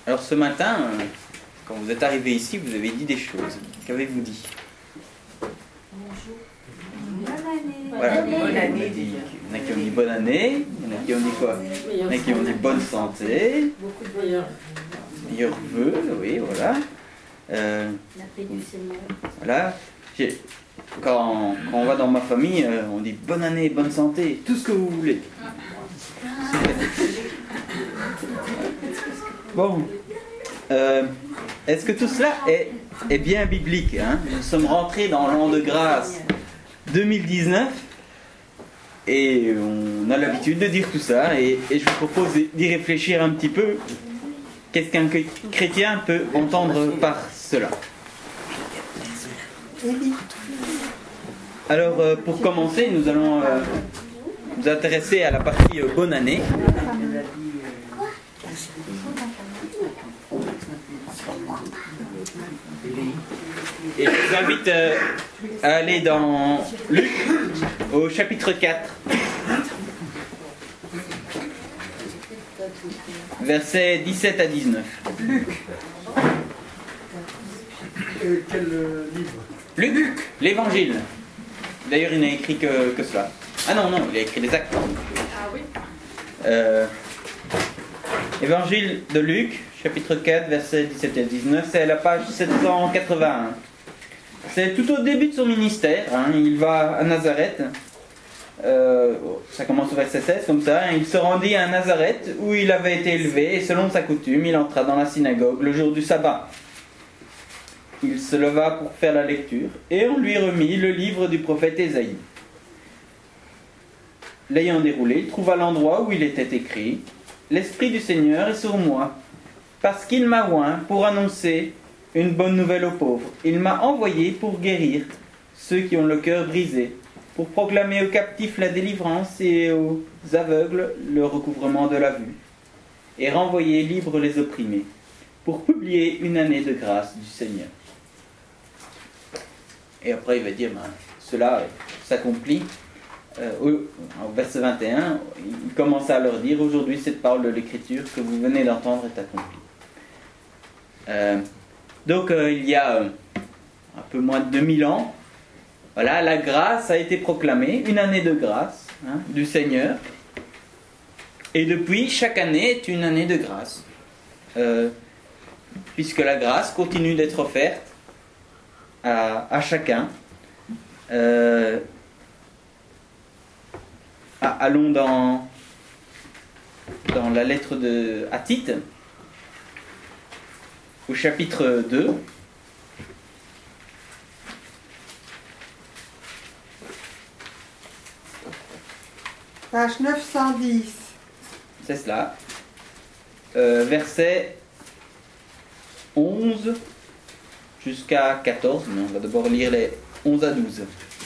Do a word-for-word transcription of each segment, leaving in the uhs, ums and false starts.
Alors ce matin, euh, quand vous êtes arrivé ici, vous avez dit des choses. Qu'avez-vous dit? Bonjour. Bonne année. Voilà. Bonne année. On a dit- Il y en a qui ont dit bonne année, il y en a qui ont dit quoi? Il y en a qui ont dit bonne santé, Beaucoup de meilleurs. meilleurs vœux, oui, voilà. Euh, La paix du Seigneur. voilà. J'ai- Quand, quand on va dans ma famille, euh, on dit bonne année, bonne santé, tout ce que vous voulez. Bon. Euh, Est-ce que tout cela est, est bien biblique, hein? Nous sommes rentrés dans l'an de grâce deux mille dix-neuf et on a l'habitude de dire tout ça et, et je vous propose d'y réfléchir un petit peu. Qu'est-ce qu'un chrétien peut entendre par cela? Alors euh, pour commencer, nous allons euh, nous intéresser à la partie euh, bonne année. Et je vous invite euh, à aller dans Luc au chapitre quatre, versets dix-sept à dix-neuf. Euh, quel euh, livre? Luc, l'évangile. D'ailleurs, il n'a écrit que, que cela. Ah non, non, il a écrit les actes. Ah oui. Euh, évangile de Luc, chapitre quatre, versets dix-sept à dix-neuf, c'est à la page sept cent quatre-vingt-un. C'est tout au début de son ministère, hein, il va à Nazareth, euh, ça commence au verset seize comme ça, il se rendit à Nazareth où il avait été élevé et selon sa coutume, il entra dans la synagogue le jour du sabbat. Il se leva pour faire la lecture et on lui remit le livre du prophète Ésaïe. L'ayant déroulé, il trouva l'endroit où il était écrit « L'Esprit du Seigneur est sur moi, parce qu'il m'a oint pour annoncer une bonne nouvelle aux pauvres. Il m'a envoyé pour guérir ceux qui ont le cœur brisé, pour proclamer aux captifs la délivrance et aux aveugles le recouvrement de la vue, et renvoyer libres les opprimés, pour publier une année de grâce du Seigneur. » Et après il va dire, ben, cela s'accomplit. Euh, au, au verset vingt et un, il commence à leur dire, aujourd'hui cette parole de l'Écriture que vous venez d'entendre est accomplie. Euh, donc euh, il y a euh, un peu moins de deux mille ans, voilà, la grâce a été proclamée, une année de grâce, hein, du Seigneur. Et depuis, chaque année est une année de grâce. Euh, puisque la grâce continue d'être offerte à, à chacun. Euh, ah, allons dans, dans la lettre de, à Tite, au chapitre deux. Page neuf cent dix. C'est cela. Euh, verset onze jusqu'à quatorze. Mais on va d'abord lire les onze à douze.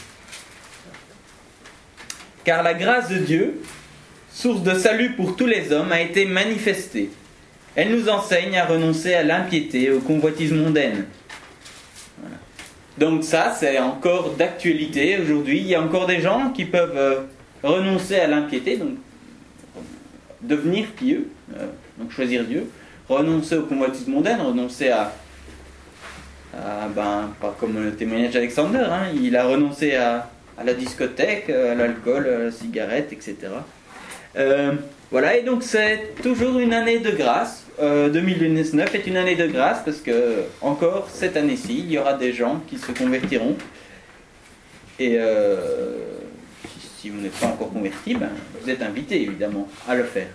Car la grâce de Dieu, source de salut pour tous les hommes, a été manifestée. Elle nous enseigne à renoncer à l'impiété, aux convoitises mondaines. Voilà. Donc ça, c'est encore d'actualité aujourd'hui. Il y a encore des gens qui peuvent euh, renoncer à l'impiété, donc devenir pieux, euh, donc choisir Dieu, renoncer aux convoitises mondaines, renoncer à, à ben, pas comme le témoignage d'Alexander, hein, il a renoncé à, à la discothèque, à l'alcool, à la cigarette, et cetera. Euh, voilà, et donc c'est toujours une année de grâce. Euh, deux mille dix-neuf est une année de grâce parce que encore cette année-ci, il y aura des gens qui se convertiront. Et euh, si vous n'êtes pas encore converti, ben, vous êtes invité évidemment à le faire.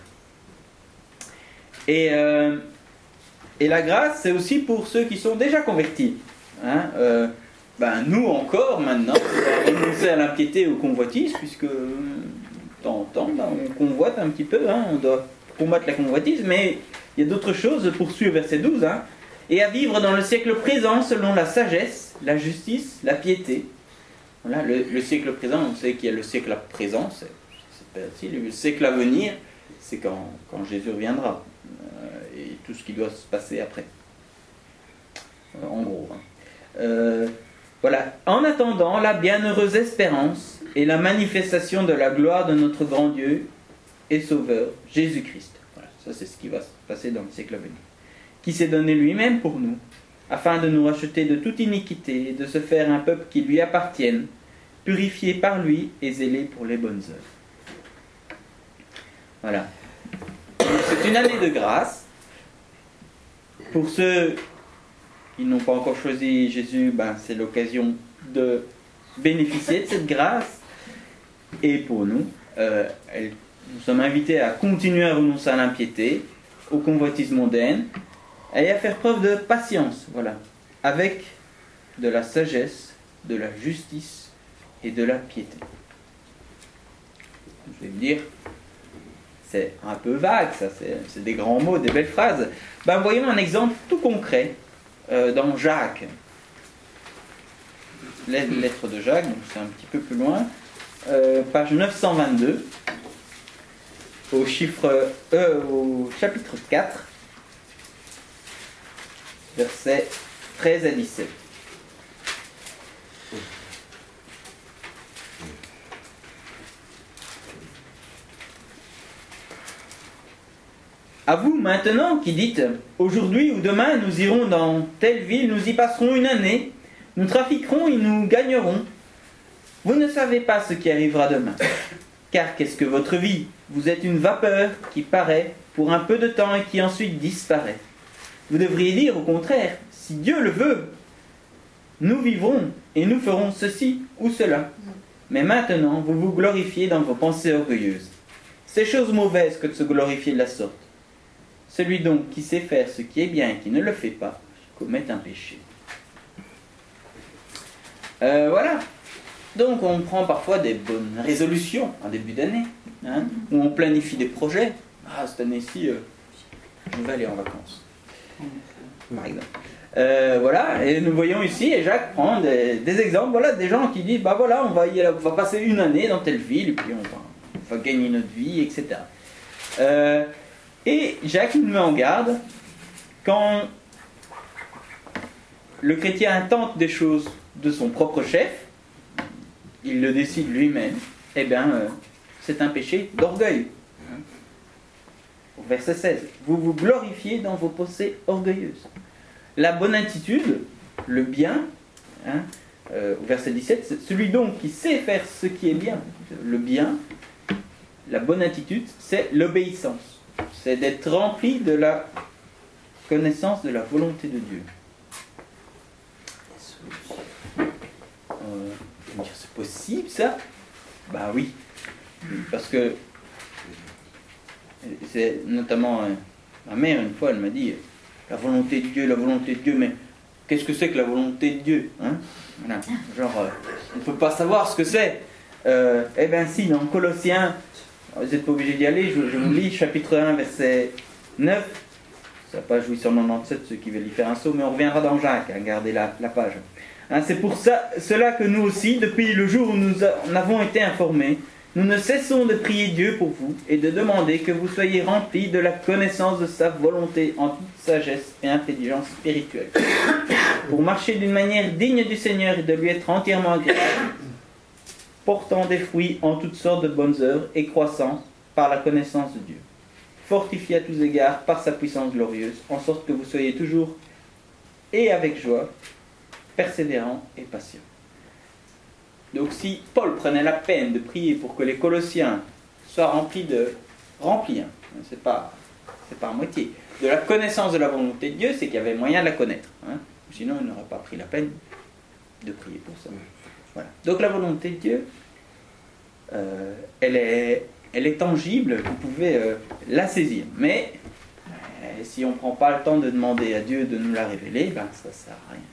Et, euh, et la grâce, c'est aussi pour ceux qui sont déjà convertis. Hein, euh, ben, nous encore maintenant, on va renoncer à l'impiété aux convoitises, puisque de temps en temps, ben, on convoite un petit peu, hein, on doit combattre la convoitise, mais il y a d'autres choses, poursuivre verset douze, hein, et à vivre dans le siècle présent selon la sagesse, la justice, la piété. Voilà, le, le siècle présent, on sait qu'il y a le siècle présent, c'est, c'est pas facile. Le siècle à venir, c'est quand, quand Jésus reviendra, euh, et tout ce qui doit se passer après. Euh, en gros. Hein. Euh, voilà. En attendant la bienheureuse espérance et la manifestation de la gloire de notre grand Dieu et Sauveur, Jésus-Christ. Voilà, ça c'est ce qui va se passer dans le siècle à venir. qui s'est donné lui-même pour nous, afin de nous racheter de toute iniquité et de se faire un peuple qui lui appartienne, purifié par lui et zélé pour les bonnes œuvres. Voilà. C'est une année de grâce. Pour ceux qui n'ont pas encore choisi Jésus, ben, c'est l'occasion de bénéficier de cette grâce. Et pour nous, euh, elle, nous sommes invités à continuer à renoncer à l'impiété, aux convoitises mondaines, et à faire preuve de patience, voilà, avec de la sagesse, de la justice et de la piété. Je vais me dire, c'est un peu vague, ça, c'est, c'est des grands mots, des belles phrases. Ben, voyons un exemple tout concret euh, dans Jacques. Lettre de Jacques, donc c'est un petit peu plus loin, euh, page neuf cent vingt-deux, au chiffre E, au chapitre quatre, versets treize à dix-sept. À vous maintenant qui dites, aujourd'hui ou demain nous irons dans telle ville, nous y passerons une année, nous trafiquerons et nous gagnerons. Vous ne savez pas ce qui arrivera demain. Car qu'est-ce que votre vie? Vous êtes une vapeur qui paraît pour un peu de temps et qui ensuite disparaît. Vous devriez dire au contraire, si Dieu le veut, nous vivrons et nous ferons ceci ou cela. Mais maintenant, vous vous glorifiez dans vos pensées orgueilleuses. C'est chose mauvaise que de se glorifier de la sorte. Celui donc qui sait faire ce qui est bien et qui ne le fait pas, commet un péché. Euh, voilà. Donc on prend parfois des bonnes résolutions en début d'année, hein, où on planifie des projets. Ah, cette année-ci, euh, je vais aller en vacances, par exemple. Euh, voilà, et nous voyons ici, et Jacques prend des, des exemples, voilà, des gens qui disent, bah voilà, on va, y, on va passer une année dans telle ville, et puis on va, on va gagner notre vie, et cetera. Euh, et Jacques nous met en garde, quand le chrétien intente des choses de son propre chef, il le décide lui-même, eh bien, euh, c'est un péché d'orgueil. Au verset seize, vous vous glorifiez dans vos pensées orgueilleuses. La bonne attitude, le bien, hein, euh, au verset dix-sept, c'est celui donc qui sait faire ce qui est bien, le bien, la bonne attitude, c'est l'obéissance. C'est d'être rempli de la connaissance de la volonté de Dieu. Euh, dire, c'est possible ça? Ben oui, parce que c'est notamment euh, ma mère une fois elle m'a dit la volonté de Dieu, la volonté de Dieu, mais qu'est-ce que c'est que la volonté de Dieu, hein? Voilà. Genre euh, on ne peut pas savoir ce que c'est. Euh, eh bien si, dans Colossiens, vous n'êtes pas obligé d'y aller, je, je vous lis chapitre un verset neuf, c'est la page huit cent quatre-vingt-dix-sept, ceux qui veulent y faire un saut, mais on reviendra dans Jacques, hein, gardez la, la page. Hein, c'est pour ça, cela que nous aussi, depuis le jour où nous a, en avons été informés, nous ne cessons de prier Dieu pour vous et de demander que vous soyez remplis de la connaissance de sa volonté en toute sagesse et intelligence spirituelle, pour marcher d'une manière digne du Seigneur et de lui être entièrement agréable, portant des fruits en toutes sortes de bonnes œuvres et croissant par la connaissance de Dieu, fortifié à tous égards par sa puissance glorieuse, en sorte que vous soyez toujours et avec joie, persévérant et patient. Donc si Paul prenait la peine de prier pour que les Colossiens soient remplis de... remplis, hein, c'est pas, c'est pas à moitié, de la connaissance de la volonté de Dieu, c'est qu'il y avait moyen de la connaître. Hein. Sinon, il n'aurait pas pris la peine de prier pour ça. Voilà. Donc la volonté de Dieu, euh, elle, est, elle est tangible, vous pouvez euh, la saisir. Mais euh, si on ne prend pas le temps de demander à Dieu de nous la révéler, ben, ça ne sert à rien.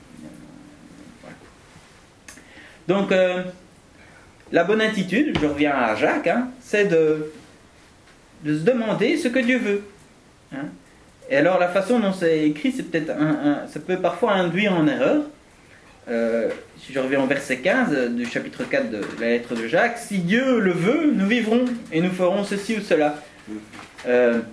Donc, euh, la bonne attitude, je reviens à Jacques, hein, c'est de, de se demander ce que Dieu veut. Hein. Et alors, la façon dont c'est écrit, c'est peut-être un, un, ça peut parfois induire en erreur. Euh, si je reviens au verset quinze du chapitre quatre de la lettre de Jacques, si Dieu le veut, nous vivrons et nous ferons ceci ou cela. Euh,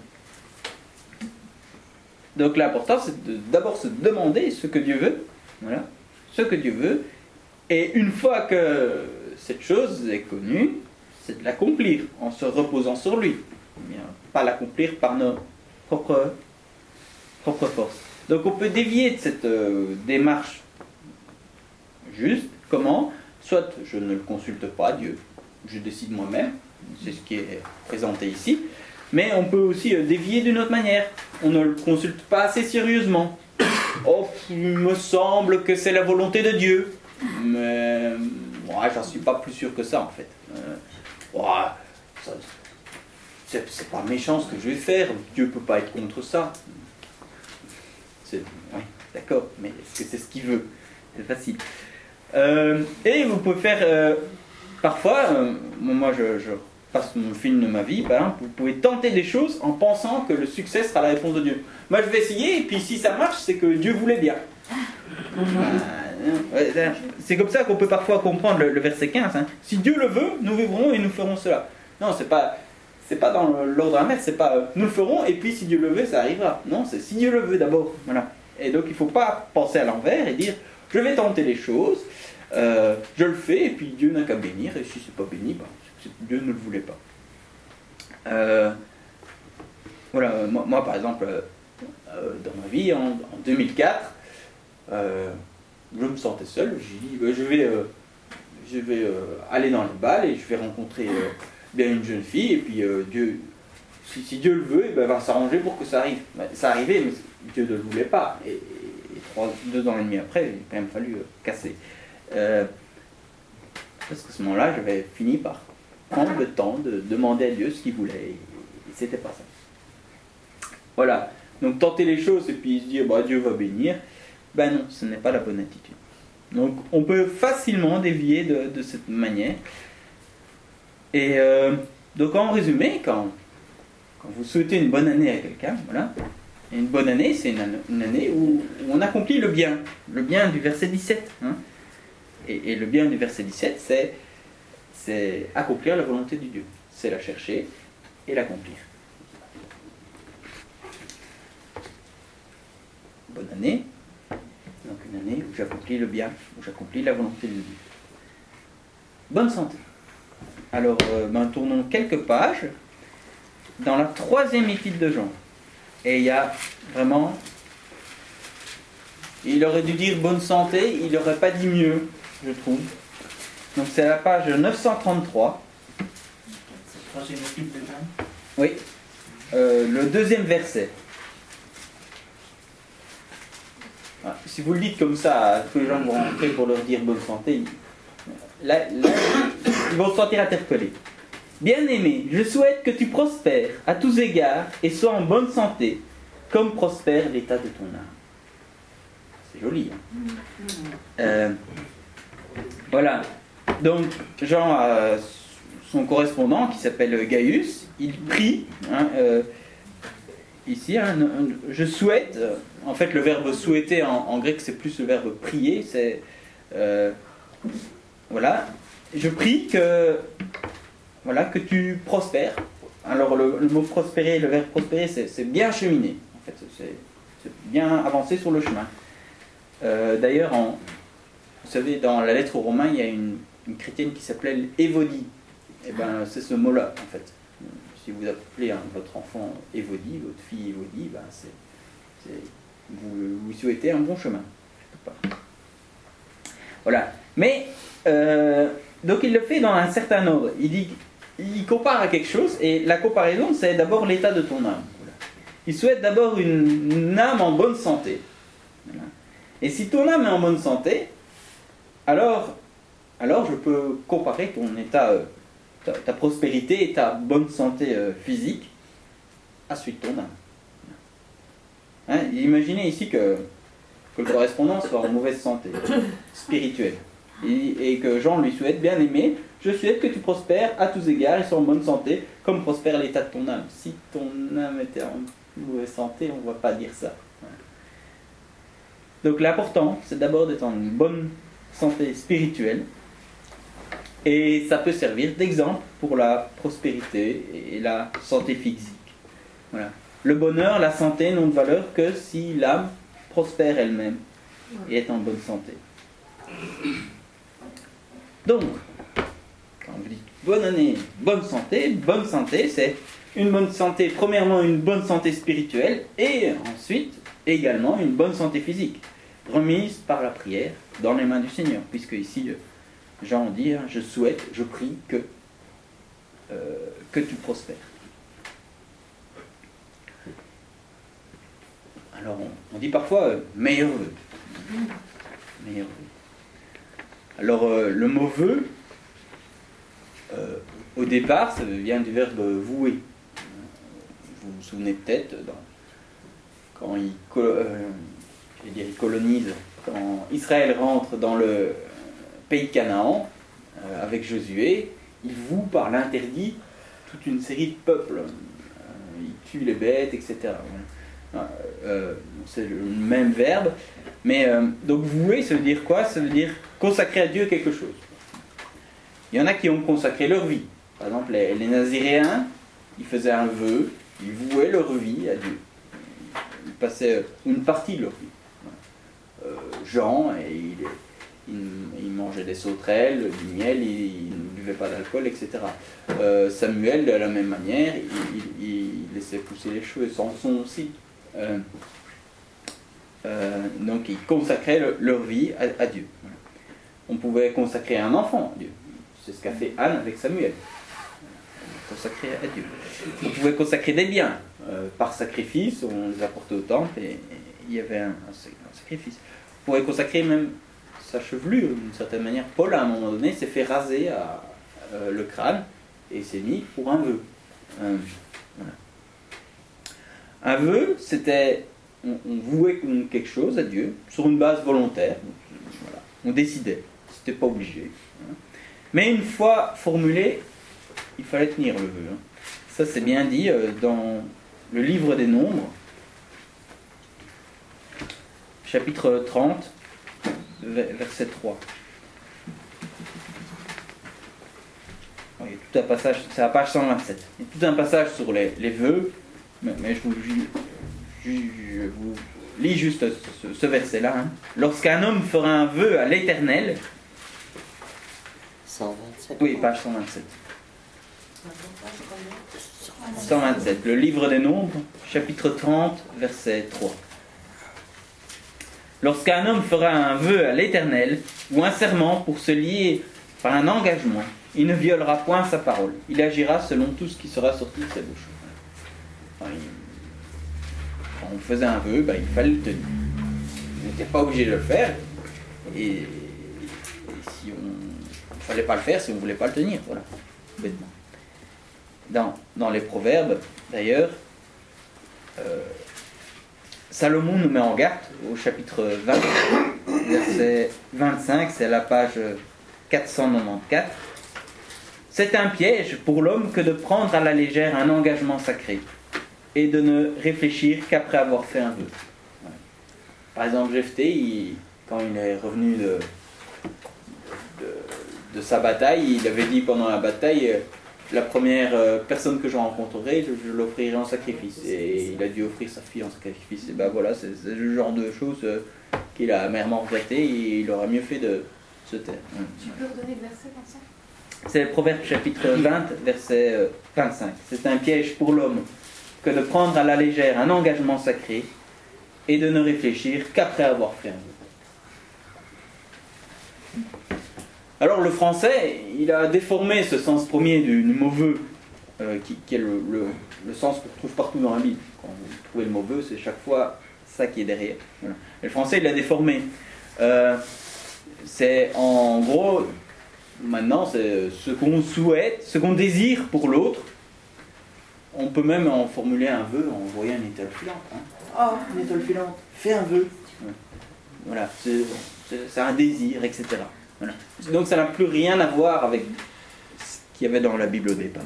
donc, l'important, c'est de, d'abord se demander ce que Dieu veut. Voilà, ce que Dieu veut. Et une fois que cette chose est connue, c'est de l'accomplir en se reposant sur lui. Bien, pas l'accomplir par nos propres, propres forces. Donc on peut dévier de cette euh, démarche juste. Comment? Soit je ne le consulte pas, Dieu, je décide moi-même, c'est ce qui est présenté ici, mais on peut aussi euh, dévier d'une autre manière. On ne le consulte pas assez sérieusement. Oh, il me semble que c'est la volonté de Dieu, mais moi, j'en suis pas plus sûr que ça en fait. Euh, ouais, ça, c'est, c'est pas méchant ce que je vais faire, Dieu peut pas être contre ça. C'est, oui, d'accord, mais est-ce que c'est ce qu'il veut? C'est facile. Euh, et vous pouvez faire, euh, parfois, euh, moi je, je passe mon film de ma vie, ben, vous pouvez tenter des choses en pensant que le succès sera la réponse de Dieu. Moi je vais essayer, et puis si ça marche, c'est que Dieu voulait bien. Ben, c'est comme ça qu'on peut parfois comprendre le, le verset quinze. Hein. Si Dieu le veut, nous vivrons et nous ferons cela. Non, c'est pas, c'est pas dans l'ordre inverse, c'est pas euh, nous le ferons, et puis si Dieu le veut, ça arrivera. Non, c'est si Dieu le veut d'abord. Voilà. Et donc il ne faut pas penser à l'envers et dire je vais tenter les choses, euh, je le fais, et puis Dieu n'a qu'à bénir, et si c'est pas béni, ben, c'est que Dieu ne le voulait pas. Euh, voilà, moi, moi par exemple, euh, dans ma vie, en, en deux mille quatre, euh, je me sentais seul, j'ai dit ben, je vais, euh, je vais euh, aller dans les balles et je vais rencontrer euh, bien une jeune fille, et puis euh, Dieu, si, si Dieu le veut, eh ben, il va s'arranger pour que ça arrive. Ben, ça arrivait, mais Dieu ne le voulait pas. Et, et trois, deux ans et demi après, il a quand même fallu euh, casser. Euh, parce qu'à ce moment-là, j'avais fini par prendre le temps de demander à Dieu ce qu'il voulait. Et, et c'était pas ça. Voilà. Donc tenter les choses et puis se dire bah, Dieu va bénir, ben non, ce n'est pas la bonne attitude. Donc on peut facilement dévier de, de cette manière. Et euh, donc en résumé, quand, quand vous souhaitez une bonne année à quelqu'un, voilà, et une bonne année, c'est une, une année où, où on accomplit le bien, le bien du verset dix-sept. Hein. Et, et le bien du verset dix-sept, c'est, c'est accomplir la volonté de Dieu. C'est la chercher et l'accomplir. Bonne année, donc une année où j'accomplis le bien, où j'accomplis la volonté de Dieu. Bonne santé. Alors, euh, ben, tournons quelques pages dans la troisième épître de Jean. Et il y a vraiment... Il aurait dû dire bonne santé, il n'aurait pas dit mieux, je trouve. Donc c'est à la page neuf cent trente-trois. Troisième épître de Jean. Oui. Euh, le deuxième verset. Ah, si vous le dites comme ça à tous les gens que vous rencontrez pour leur dire bonne santé, là, là ils vont se sentir interpellés. Bien-aimé, je souhaite que tu prospères à tous égards et sois en bonne santé, comme prospère l'état de ton âme. C'est joli. Hein euh, voilà. Donc, Jean a son correspondant qui s'appelle Gaius. Il prie. Hein, euh, ici, hein, je souhaite. En fait, le verbe souhaiter en, en grec, c'est plus le verbe prier. C'est euh, voilà. Je prie que voilà que tu prospères. Alors, le, le mot prospérer, le verbe prospérer, c'est, c'est bien cheminer. En fait, c'est, c'est bien avancer sur le chemin. Euh, d'ailleurs, en, vous savez, dans la lettre aux Romains, il y a une, une chrétienne qui s'appelait Évodie. Et ben, c'est ce mot-là, en fait. Si vous appelez hein, votre enfant Évodie, votre fille Évodie, ben, c'est, c'est, vous, vous souhaitez un bon chemin. Voilà. Mais, euh, donc il le fait dans un certain ordre. Il dit, il compare à quelque chose, et la comparaison, c'est d'abord l'état de ton âme. Voilà. Il souhaite d'abord une, une âme en bonne santé. Voilà. Et si ton âme est en bonne santé, alors, alors je peux comparer ton état, euh, ta, ta prospérité et ta bonne santé euh, physique à celui de ton âme. Hein, imaginez ici que, que le correspondant soit en mauvaise santé spirituelle et, et que Jean lui souhaite, bien aimé, je souhaite que tu prospères à tous égards et sois en bonne santé, comme prospère l'état de ton âme. Si ton âme était en mauvaise santé, on ne va pas dire ça. Donc l'important, c'est d'abord d'être en bonne santé spirituelle, et ça peut servir d'exemple pour la prospérité et la santé physique. Voilà. Le bonheur, la santé n'ont de valeur que si l'âme prospère elle-même et est en bonne santé. Donc, quand vous dites bonne année, bonne santé, bonne santé, c'est une bonne santé, premièrement une bonne santé spirituelle, et ensuite également une bonne santé physique, remise par la prière dans les mains du Seigneur, puisque ici, Jean dit, hein, je souhaite, je prie que, euh, que tu prospères. Alors, on, on dit parfois euh, meilleur vœu. Meilleur vœu. Alors, euh, le mot vœu, euh, au départ, ça vient du verbe vouer. Vous vous souvenez peut-être, dans, quand il, euh, je vais dire, il colonise, quand Israël rentre dans le pays Canaan, euh, avec Josué, il voue par l'interdit toute une série de peuples. Euh, il tue les bêtes, et cetera. Euh, c'est le même verbe, mais euh, donc vouer, ça veut dire quoi? Ça veut dire consacrer à Dieu quelque chose. Il y en a qui ont consacré leur vie. Par exemple, les, les Naziréens, ils faisaient un vœu, ils vouaient leur vie à Dieu. Ils passaient une partie de leur vie. Euh, Jean, et il, il, il mangeait des sauterelles, du miel, il, il ne buvait pas d'alcool, et cetera. Euh, Samuel, de la même manière, il, il, il laissait pousser les cheveux. Samson aussi. Euh, euh, donc ils consacraient le, leur vie à, à Dieu. Voilà. On pouvait consacrer un enfant à Dieu. C'est ce qu'a fait Anne avec Samuel. Consacrer à Dieu. On pouvait consacrer des biens. Euh, par sacrifice, on les apportait au temple et, et il y avait un, un sacrifice. On pouvait consacrer même sa chevelure d'une certaine manière. Paul, à un moment donné, s'est fait raser à, euh, le crâne et s'est mis pour un vœu. Euh, voilà. Un vœu, c'était, on, on vouait quelque chose à Dieu sur une base volontaire. Voilà. On décidait, c'était pas obligé. Hein. Mais une fois formulé, il fallait tenir le vœu. Hein. Ça, c'est bien dit euh, dans le livre des Nombres, chapitre trente, verset trois. Il y a tout un passage, c'est la page cent vingt-sept. Il y a tout un passage sur les, les vœux. Mais, mais je, vous, je, je vous lis juste ce, ce verset-là. Hein. Lorsqu'un homme fera un vœu à l'Éternel... cent vingt-sept. Oui, page cent vingt-sept. cent vingt-sept, le livre des Nombres, chapitre trente, verset trois. Lorsqu'un homme fera un vœu à l'Éternel, ou un serment pour se lier par un engagement, il ne violera point sa parole. Il agira selon tout ce qui sera sorti de sa bouche. Enfin, il... Quand on faisait un vœu, ben, il fallait le tenir. On n'était pas obligé de le faire. Et, et si on... il ne fallait pas le faire si on ne voulait pas le tenir. Voilà, bêtement. Dans, dans les Proverbes, d'ailleurs, euh, Salomon nous met en garde au chapitre vingt, verset vingt-cinq, c'est à la page quatre cent quatre-vingt-quatorze. C'est un piège pour l'homme que de prendre à la légère un engagement sacré et de ne réfléchir qu'après avoir fait un vœu. Voilà. Par exemple, Jephthé, il, quand il est revenu de, de, de sa bataille, il avait dit pendant la bataille, la première personne que je rencontrerai, je, je l'offrirai en sacrifice. Et il a dû offrir sa fille en sacrifice. Et ben voilà, c'est, c'est le genre de choses qu'il a amèrement regretté et il aurait mieux fait de se taire. Tu peux redonner le verset comme ça? C'est le Proverbe chapitre vingt, verset vingt-cinq. C'est un piège pour l'homme que de prendre à la légère un engagement sacré et de ne réfléchir qu'après avoir fait un vœu. Alors le français, il a déformé ce sens premier du, du mot vœu, euh, qui, qui est le, le, le sens qu'on trouve partout dans la Bible. Quand vous trouvez le mot vœu, c'est chaque fois ça qui est derrière. Voilà. Et le français, il l'a déformé. Euh, c'est en gros, maintenant, c'est ce qu'on souhaite, ce qu'on désire pour l'autre. On peut même en formuler un vœu en envoyant une étoile filante. Hein. Oh, une étoile filante, fais un vœu. Voilà, c'est, c'est, c'est un désir, et cetera. Voilà. Donc ça n'a plus rien à voir avec ce qu'il y avait dans la Bible au départ.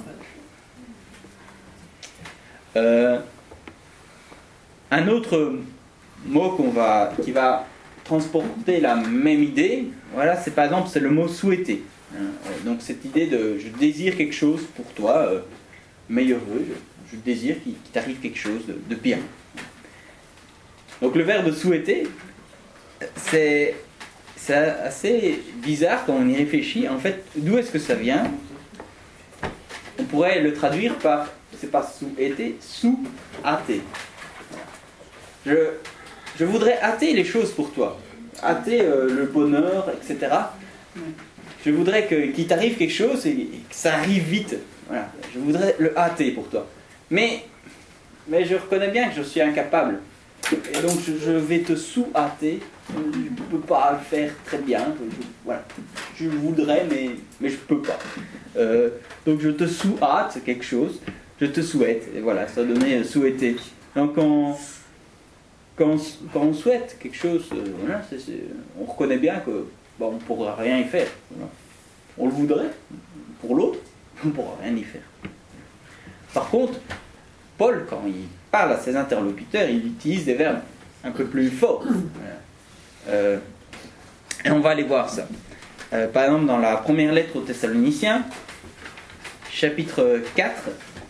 Euh, un autre mot qu'on va, qui va transporter la même idée, voilà, c'est par exemple c'est le mot souhaiter. Donc cette idée de je désire quelque chose pour toi, euh, meilleur vœu, je, je désire qu'il, qu'il t'arrive quelque chose de, de bien. Donc le verbe souhaiter, c'est C'est assez bizarre quand on y réfléchit. En fait, d'où est-ce que ça vient? On pourrait le traduire par, c'est pas sous-été, sous-até. Je, je voudrais hâter les choses pour toi. Hâter euh, le bonheur, et cetera. Je voudrais que, qu'il t'arrive quelque chose et, et que ça arrive vite. Voilà. Je voudrais le hâter pour toi. Mais, mais je reconnais bien que je suis incapable. Et donc je, je vais te sous-hâter. Je ne peux pas le faire très bien. Je, voilà. Je voudrais, mais, mais je ne peux pas. Euh, donc je te sous-hâte quelque chose. Je te souhaite. Et voilà, ça donnait euh, souhaiter. Donc on, quand, on, quand on souhaite quelque chose, euh, voilà, c'est, c'est, on reconnaît bien que bon, on ne pourra rien y faire. Voilà. On le voudrait. Pour l'autre, on ne pourra rien y faire. Par contre, Paul, quand il parle à ses interlocuteurs, il utilise des verbes un peu plus forts. Voilà. Euh, et on va aller voir ça. Euh, par exemple, dans la première lettre aux Thessaloniciens, chapitre quatre,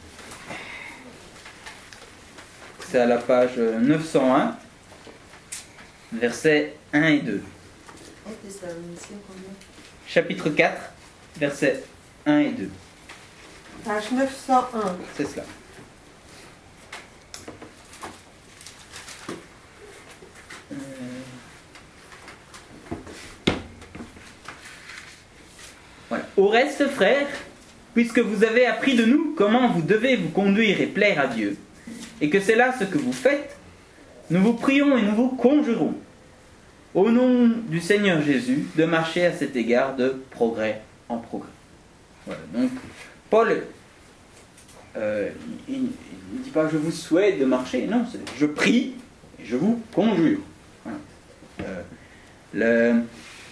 c'est à la page neuf cent un, versets un et deux. Chapitre quatre, versets un et deux. Page neuf cent un. C'est cela. Euh... Voilà. Au reste, frères, puisque vous avez appris de nous comment vous devez vous conduire et plaire à Dieu, et que c'est là ce que vous faites, nous vous prions et nous vous conjurons, au nom du Seigneur Jésus, de marcher à cet égard de progrès en progrès. Voilà. Donc, Paul, euh, il ne dit pas je vous souhaite de marcher, non, c'est je prie et je vous conjure. Voilà. Euh, le,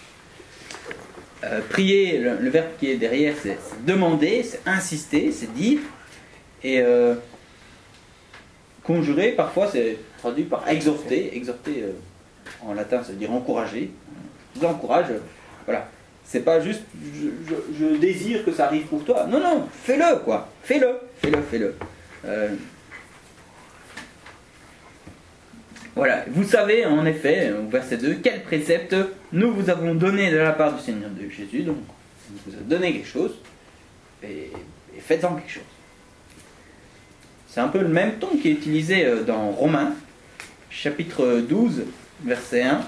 euh, prier, le, le verbe qui est derrière, c'est, c'est demander, c'est insister, c'est dire, et euh, conjurer, parfois c'est traduit par exhorter, exhorter euh, en latin, ça veut dire encourager. Je vous encourage, euh, voilà. C'est pas juste je, je, je désire que ça arrive pour toi. Non, non, fais-le, quoi. Fais-le, fais-le, fais-le. Euh... Voilà, vous savez en effet, au verset deux, quel précepte nous vous avons donné de la part du Seigneur de Jésus. Donc, il vous a donné quelque chose, et, et faites-en quelque chose. C'est un peu le même ton qui est utilisé dans Romains, chapitre douze, verset un.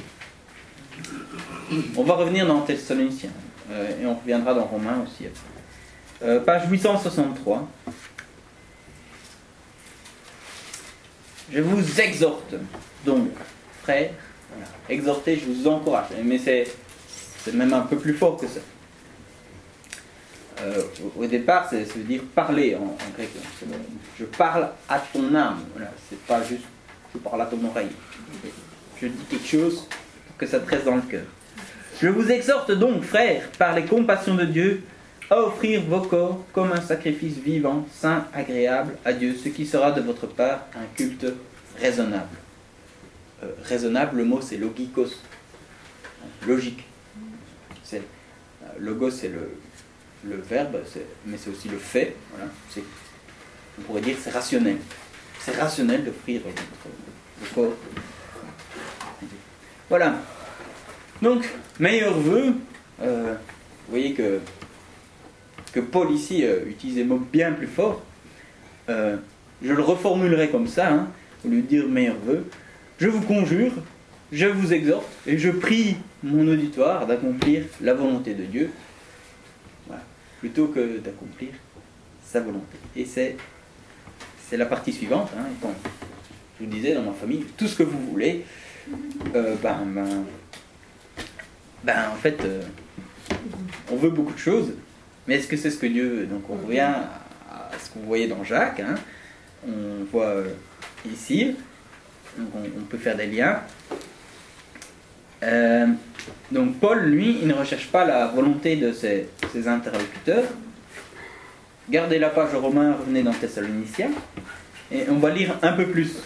On va revenir dans Thessaloniciens, euh, et on reviendra dans Romains aussi. Euh, page huit cent soixante-trois. Je vous exhorte, donc, frères, voilà, exhortez, je vous encourage, mais c'est, c'est même un peu plus fort que ça. Euh, au, au départ, c'est, ça veut dire parler en, en grec. C'est, je parle à ton âme, voilà, c'est pas juste je parle à ton oreille. Je dis quelque chose pour que ça te reste dans le cœur. Je vous exhorte donc, frères, par les compassions de Dieu, à offrir vos corps comme un sacrifice vivant, saint, agréable à Dieu, ce qui sera de votre part un culte raisonnable. Euh, raisonnable, le mot c'est logikos, logique. C'est, euh, logos c'est le, le verbe, c'est, mais c'est aussi le fait. Voilà. C'est, on pourrait dire que c'est rationnel. C'est rationnel d'offrir votre, votre corps. Voilà. Donc, meilleurs vœux, euh, vous voyez que, que Paul ici euh, utilise des mots bien plus forts. Euh, je le reformulerai comme ça, hein, au lieu de dire meilleurs vœux. Je vous conjure, je vous exhorte, et je prie mon auditoire d'accomplir la volonté de Dieu, voilà, plutôt que d'accomplir sa volonté. Et c'est, c'est la partie suivante. Hein, quand je vous disais, dans ma famille, tout ce que vous voulez, euh, ben... ben Ben, en fait, euh, on veut beaucoup de choses, mais est-ce que c'est ce que Dieu veut? Donc on revient à ce qu'on voyait dans Jacques, hein. On voit euh, ici, donc on, on peut faire des liens. Euh, donc Paul, lui, il ne recherche pas la volonté de ses, ses interlocuteurs. Gardez la page Romains, revenez dans Thessaloniciens, et on va lire un peu plus.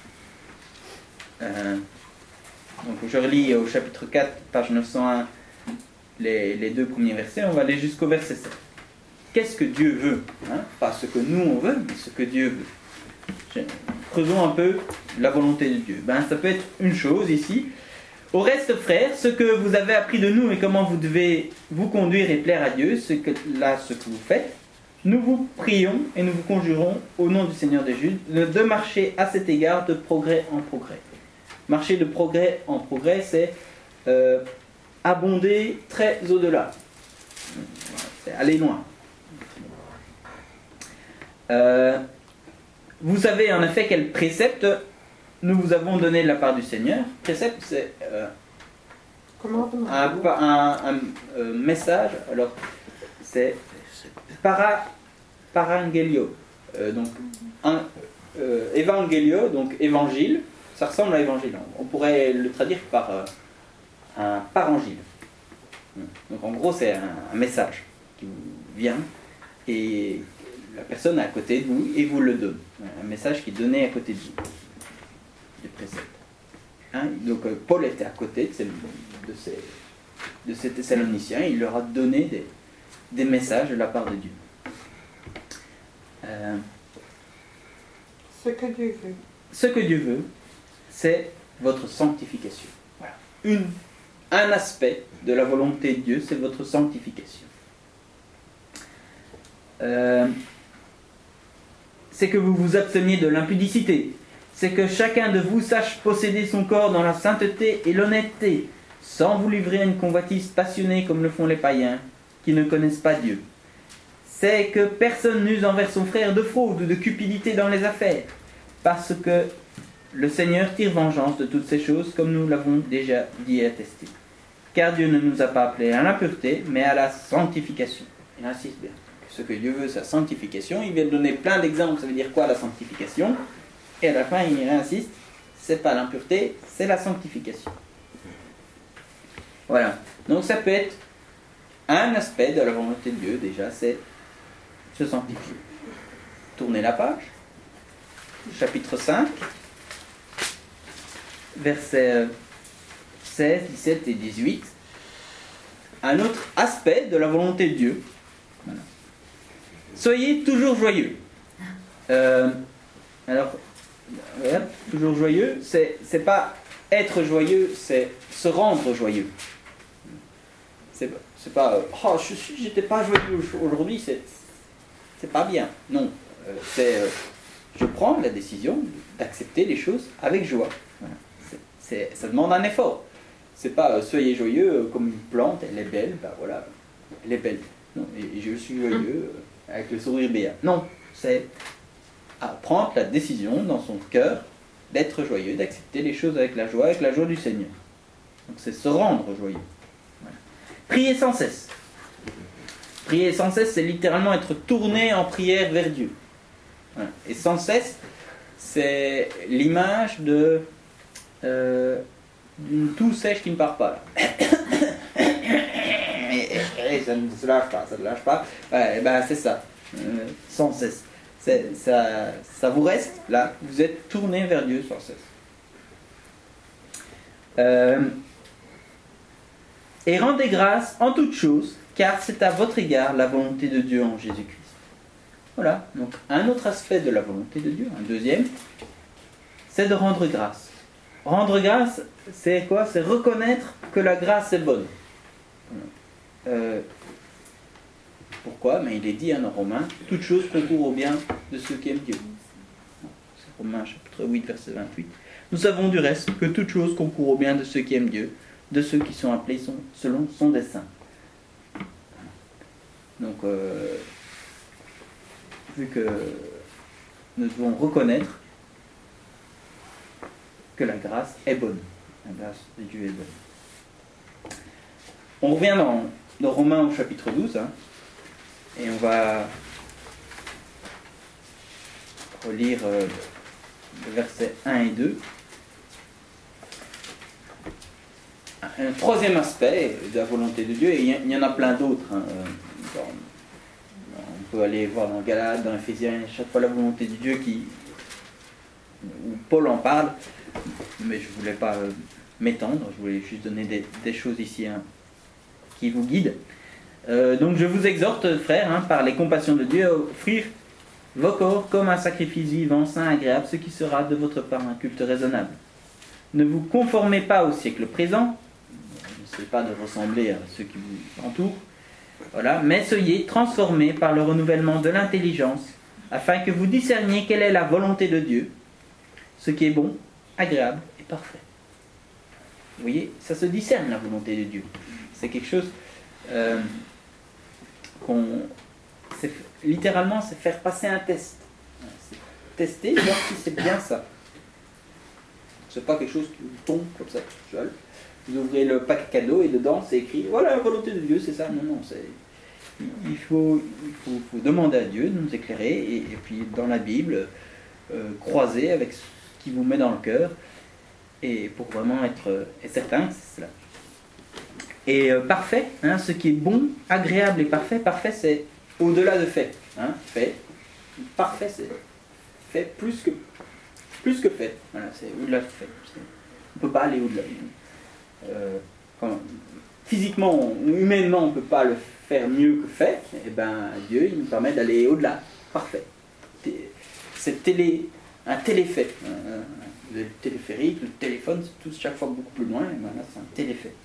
Euh, Donc je relis au chapitre quatre, page neuf cent un, les, les deux premiers versets. On va aller jusqu'au verset sept. Qu'est-ce que Dieu veut, hein? Pas ce que nous on veut, mais ce que Dieu veut. Creusons un peu la volonté de Dieu. Ben, ça peut être une chose ici. Au reste, frères, ce que vous avez appris de nous et comment vous devez vous conduire et plaire à Dieu, ce que, là, ce que vous faites, nous vous prions et nous vous conjurons au nom du Seigneur des Judes de marcher à cet égard de progrès en progrès. Marcher de progrès en progrès, c'est euh, abonder très au-delà. C'est aller loin. Euh, vous savez en effet quel précepte nous vous avons donné de la part du Seigneur. Précepte, c'est euh, Commandement. un, un, un, euh, message. Alors, c'est para, parangelio. Euh, donc, un, euh, evangelio, donc évangile. Ça ressemble à évangile. On pourrait le traduire par euh, un parangile. Donc, en gros, c'est un, un message qui vous vient et la personne est à côté de vous et vous le donne. Un message qui est donné à côté de vous. Des préceptes. Hein? Donc, euh, Paul était à côté de ces, de ces, de ces Thessaloniciens. Il leur a donné des, des messages de la part de Dieu. Euh, Ce que Dieu veut. ce que Dieu veut, c'est votre sanctification. Voilà. Une, un aspect de la volonté de Dieu, c'est votre sanctification. Euh, c'est que vous vous absteniez de l'impudicité. C'est que chacun de vous sache posséder son corps dans la sainteté et l'honnêteté, sans vous livrer à une convoitise passionnée comme le font les païens, qui ne connaissent pas Dieu. C'est que personne n'use envers son frère de fraude ou de cupidité dans les affaires, parce que le Seigneur tire vengeance de toutes ces choses, comme nous l'avons déjà dit et attesté. Car Dieu ne nous a pas appelés à l'impureté, mais à la sanctification. Il insiste bien. Ce que Dieu veut, c'est la sanctification. Il vient de donner plein d'exemples, ça veut dire quoi la sanctification? Et à la fin, il insiste, c'est pas l'impureté, c'est la sanctification. Voilà. Donc ça peut être un aspect de la volonté de Dieu, déjà, c'est se sanctifier. Tournez la page. Chapitre cinq, versets seize, dix-sept et dix-huit. Un autre aspect de la volonté de Dieu. Voilà. Soyez toujours joyeux. Euh, alors, ouais, toujours joyeux, c'est, c'est pas être joyeux, c'est se rendre joyeux. C'est, c'est pas, euh, oh, je suis, j'étais pas joyeux aujourd'hui, c'est, c'est pas bien. Non, euh, c'est, euh, je prends la décision d'accepter les choses avec joie. Voilà. C'est, c'est, ça demande un effort. C'est pas euh, soyez joyeux euh, comme une plante, elle est belle, ben voilà, elle est belle. Non, et, et je suis joyeux euh, avec le sourire béat. Non, c'est à prendre la décision dans son cœur d'être joyeux, d'accepter les choses avec la joie, avec la joie du Seigneur. Donc c'est se rendre joyeux. Voilà. Prier sans cesse. Prier sans cesse, c'est littéralement être tourné en prière vers Dieu. Voilà. Et sans cesse, c'est l'image de euh, d'une toux sèche qui ne part pas. et, et ça ne se lâche pas, ça ne lâche pas. Ouais, ben c'est ça, euh, sans cesse. C'est, ça, ça vous reste là, vous êtes tourné vers Dieu sans cesse. Euh, et rendez grâce en toutes choses, car c'est à votre égard la volonté de Dieu en Jésus-Christ. Voilà, donc un autre aspect de la volonté de Dieu, un deuxième, c'est de rendre grâce. Rendre grâce, c'est quoi? C'est reconnaître que la grâce est bonne. Euh, pourquoi? Mais il est dit hein, dans Romains, toute chose concourt au bien de ceux qui aiment Dieu. C'est Romains chapitre huit, verset vingt-huit. Nous savons du reste que toute chose concourt au bien de ceux qui aiment Dieu, de ceux qui sont appelés son, selon son dessein. Donc, euh, vu que nous devons reconnaître que la grâce est bonne. La grâce de Dieu est bonne. On revient dans, dans Romains au chapitre douze, hein, et on va relire euh, le verset un et deux. Un troisième aspect de la volonté de Dieu, et il y en a plein d'autres. Hein, dans, on peut aller voir dans Galates, dans Éphésiens, chaque fois la volonté de Dieu qui, où Paul en parle, mais je ne voulais pas euh, m'étendre, je voulais juste donner des, des choses ici hein, qui vous guident. Euh, donc je vous exhorte, frères, hein, par les compassions de Dieu, à offrir vos corps comme un sacrifice vivant, saint, agréable, ce qui sera de votre part un culte raisonnable. Ne vous conformez pas au siècle présent, n'essayez pas de ressembler à ceux qui vous entourent, voilà, mais soyez transformés par le renouvellement de l'intelligence, afin que vous discerniez quelle est la volonté de Dieu, ce qui est bon, agréable et parfait. Vous voyez, ça se discerne la volonté de Dieu. C'est quelque chose euh, qu'on... c'est, littéralement, c'est faire passer un test. C'est tester, voir si c'est bien ça. C'est pas quelque chose qui vous tombe comme ça tout seul. Vous ouvrez le pack cadeau et dedans c'est écrit voilà la volonté de Dieu, c'est ça. Non, non, c'est... Il faut, il faut, faut demander à Dieu de nous éclairer et, et puis dans la Bible, euh, croiser avec ce qui vous met dans le cœur et pour vraiment être, être certain que c'est cela. Et euh, parfait, hein, ce qui est bon, agréable et parfait, parfait c'est au-delà de fait. Hein, fait, parfait c'est fait plus que, plus que fait. Voilà, c'est au-delà de fait. C'est, on ne peut pas aller au-delà. Euh, quand, physiquement ou humainement on ne peut pas le faire mieux que fait, et ben Dieu il nous permet d'aller au-delà. Parfait. C'est télé, un téléfait. Le téléphérique, le téléphone, c'est tout chaque fois beaucoup plus loin, et ben là c'est un téléfait.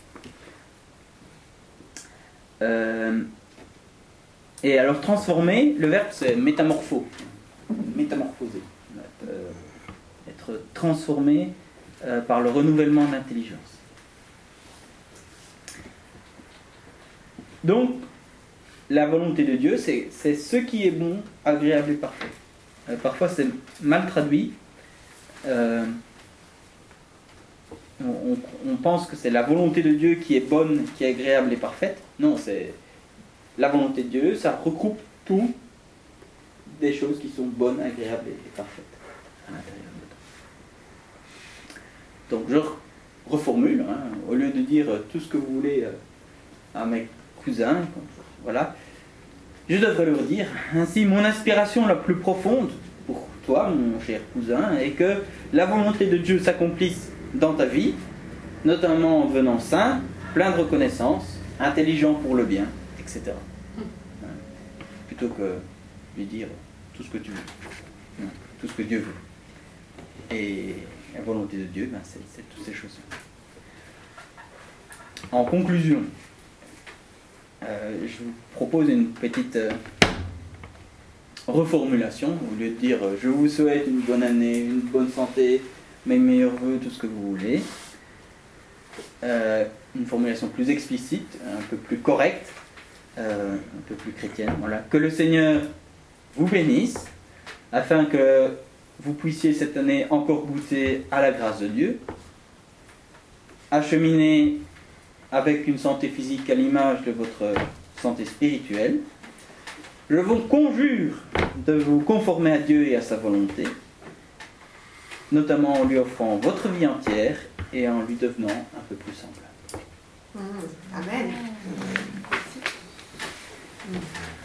Euh, et alors transformer, le verbe c'est métamorpho. Métamorphoser. Euh, être transformé euh, par le renouvellement de l'intelligence. Donc, la volonté de Dieu, c'est, c'est ce qui est bon, agréable et parfait. Euh, parfois, c'est mal traduit. Euh, on, on, on pense que c'est la volonté de Dieu qui est bonne, qui est agréable et parfaite. Non, c'est la volonté de Dieu, ça regroupe tout des choses qui sont bonnes, agréables et parfaites à l'intérieur de nous. Donc, je reformule. Hein, au lieu de dire tout ce que vous voulez à mes cousins, voilà, je devrais leur dire ainsi mon aspiration la plus profonde pour toi mon cher cousin est que la volonté de Dieu s'accomplisse dans ta vie, notamment en devenant saint, plein de reconnaissance, intelligent pour le bien, et cetera. Plutôt que lui dire tout ce que tu veux, tout ce que Dieu veut. Et la volonté de Dieu, ben, c'est, c'est toutes ces choses. En conclusion, Euh, je vous propose une petite euh, reformulation. Au lieu de dire euh, je vous souhaite une bonne année, une bonne santé, mes meilleurs voeux, tout ce que vous voulez, euh, une formulation plus explicite, un peu plus correcte, euh, un peu plus chrétienne. Voilà. Que le Seigneur vous bénisse afin que vous puissiez cette année encore goûter à la grâce de Dieu, acheminer avec une santé physique à l'image de votre santé spirituelle. Je vous conjure de vous conformer à Dieu et à sa volonté, notamment en lui offrant votre vie entière et en lui devenant un peu plus semblable. Amen. Merci.